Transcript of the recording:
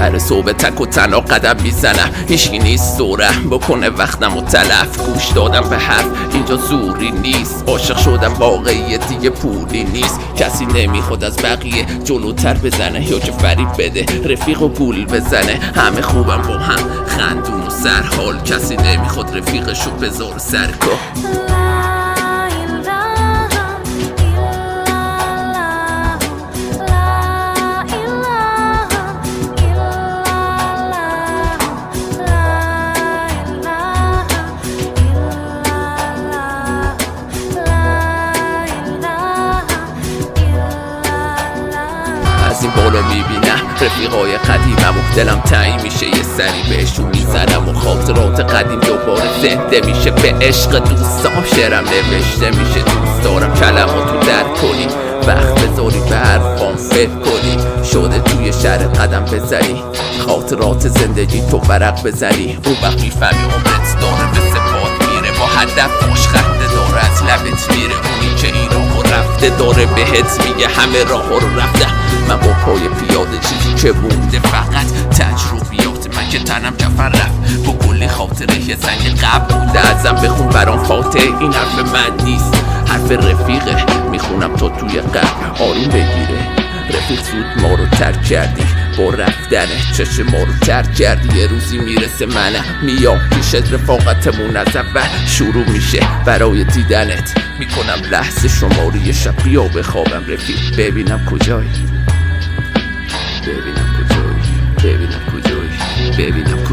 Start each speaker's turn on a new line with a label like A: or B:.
A: سر صبح تک و تنها قدم میزنم، هیچکی نیست دورم بکنه وقتم و تلف. گوش دادم به حرف اینجا زوری نیست، عاشق شدم واقعیت دیگه پولی نیست. کسی نمیخواد از بقیه جلوتر بزنه یا که فریب بده رفیق و گول بزنه. همه خوبم با هم خندون و سرحال، کسی نمیخواد رفیقشو بذاره سرکار. از این بالا میبینم رفیقای قدیمم و دلم تنگ میشه، یه سری بهشون میزنم و خاطرات قدیم دوباره زنده میشه. به عشق دوستام شعرم نوشته میشه، دوست دارم کلماتو درک کنی، وقت بذاری به حرفام فکر کنی. شده توی شهر قدم بزنی، خاطرات زندگی تو ورق بزنی. اون وقت میفهمی عمرت داره به سپات میره، با هدف باش خنده داره از لبت میره. اونی که این راهو رفته داره بهت میگه همه راه رو رفته. من با پای پیاده چیزی که مونده فقط تجربیات من که تنم جفر رفت با کلی خاطره یه زنگ قبل بوده ازم. بخون برام فاتح این حرف من نیست، حرف رفیقه میخونم تا توی قبر آروم بگیره. رفیق زود ما رو ترک کردی با رفتنه، چشم ما رو ترک کردی. یه روزی میرسه منم میام پیشت، رفاقتمون از اول شروع میشه برای دیدنت. میکنم لحظه شماری شب بیا بخوابم رفیق ببینم کجایی، ببینم کجایی، ببینم کجایی، ببینم